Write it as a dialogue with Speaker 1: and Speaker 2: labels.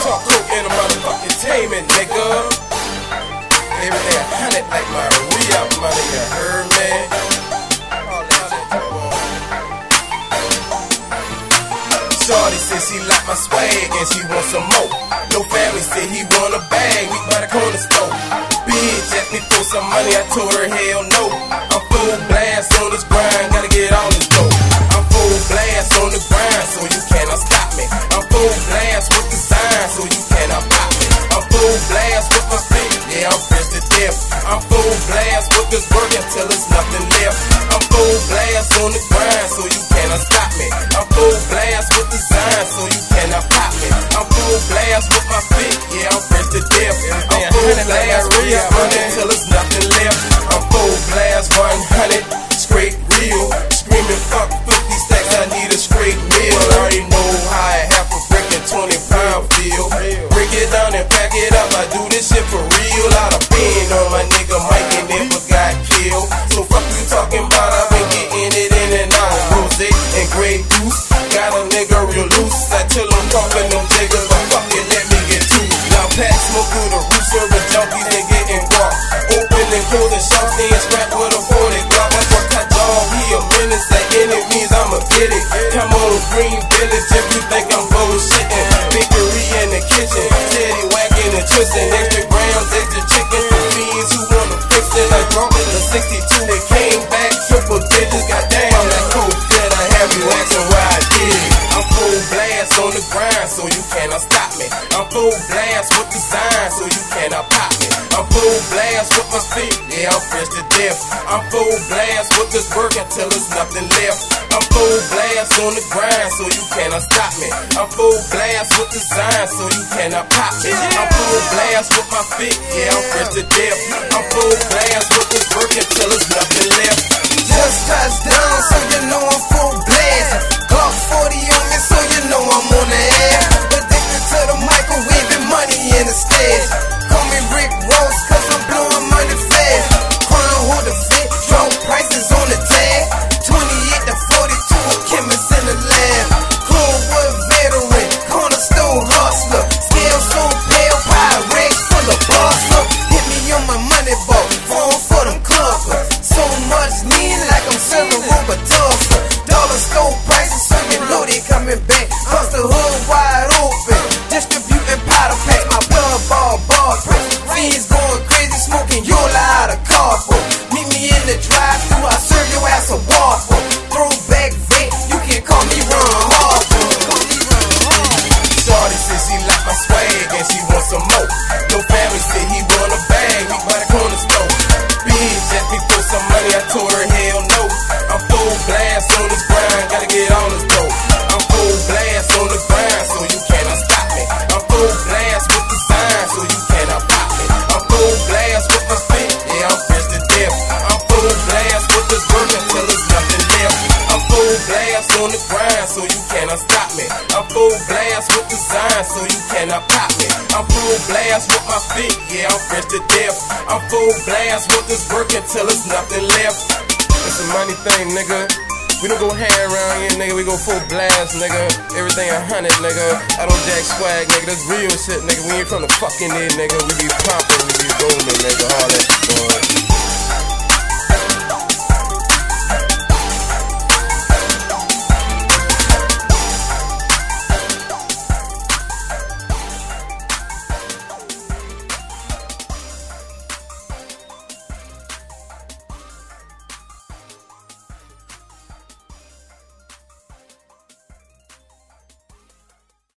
Speaker 1: talk coke in a motherfucking entertainment, nigga. Everything 100 like my re-up money, you heard me? Shorty said she like my swag and she want some more. No family said he want a bag, we by the corner store. Bitch asked me for some money, I told her hell no. I'm full blast on this grind, gotta get all this dough. I'm full blast on the grind, so you cannot stop me. I'm full blast with the sign, so you cannot pop me. I'm full blast with my feet, yeah, I'm fresh to death. I'm full blast with this work until there's nothing left. I'm full blast on the grind, so you cannot stop me. I'm full blast with the sign, so you cannot pop me. I'm full blast with my feet, yeah, I'm fresh to death. I'm full blast with this work until there's nothing left. I'm full blast 100, straight real. Screaming fuck 50 stacks, I need a straight meal. Already know how I have a brick and 20-pound feel. Break it down and pack it up, I do this shit for real. Out of pain on my nigga Mike and never got killed. So fuck you talking about, I've been getting it in and out. Rose and Grey Goose, got a nigga real loose. I tell him talking them jiggers, but fuck it, let me get two. Now pack smoke through the roof, serving junkies and getting guap. Open and closing shops, staying strapped with a 40 Glock. I fuck that dog, he a menace, like enemies, I'ma get it. Come on, Green Village, if you think I'm bullshitting. Bakery in the kitchen, teddy whacking and twisting. Extra grams, extra chicken for fiends who wanna fix it. I dropped it to 62, it came back, triple digits. Goddamn, that coke that I have you asking why I did it. I'm full blast on the grind, so you cannot stop me. I'm full blast with the sign, so you cannot pop me. I'm full blast with my feet, yeah, I'm fresh to death. I'm full blast with this work until there's nothing left. I'm full blast on the grind, so you cannot stop me. I'm full blast with the sign, so you cannot pop me. I'm full blast with my feet, yeah, I'm fresh to death. I'm full blast with this work until there's nothing left.
Speaker 2: Just touched down, so you know I'm full blast. Glock 40 on me, so you know I'm on the air. Addicted to the microwave and money in the stash. Call me Rick Ross, cause I'm blowing money fast. Crown holder fit, drone prices on the tag. 28 to 42, a chemist in the lab. Coldwood veteran, corner store hustler. Scale so pale, Pyrex full of bustle. Hit me on my money ball, phone for them clubbers. So much lean like I'm serving Robert Tulsa. Dollar store prices, so you know they coming back. Bust the hood wide open, distributing powder packs. My blood ball press. Fiends going crazy, smoking Yola out of cardboard. Meet me in the drive-thru, I serve your ass a waffle. Throwback vet, you can call me Ron Harper.
Speaker 1: Shorty said she like my swag and she want some more. No family said he want a bag, we by the corner store. Bitch asked me for some money, I told her hell no. I'm full blast on this grind, gotta get all this dough. I'm full blast on the grind, so you cannot stop me. I'm full blast with the sign, so you cannot pop me. I'm full blast with my feet, yeah, I'm fresh to death. I'm full blast with this work until there's nothing left. I'm full blast on the grind, so you cannot stop me. I'm full blast with the sign, so you cannot pop me. I'm full blast with my feet, yeah, I'm fresh to death. I'm full blast with this work until there's nothing left. It's a money thing, nigga. We don't go hand around here, nigga. We go full blast, nigga. Everything 100, nigga. I don't jack swag, nigga. That's real shit, nigga. We ain't from the fucking end, nigga. We be pumping, we be rolling, nigga. All that, boy.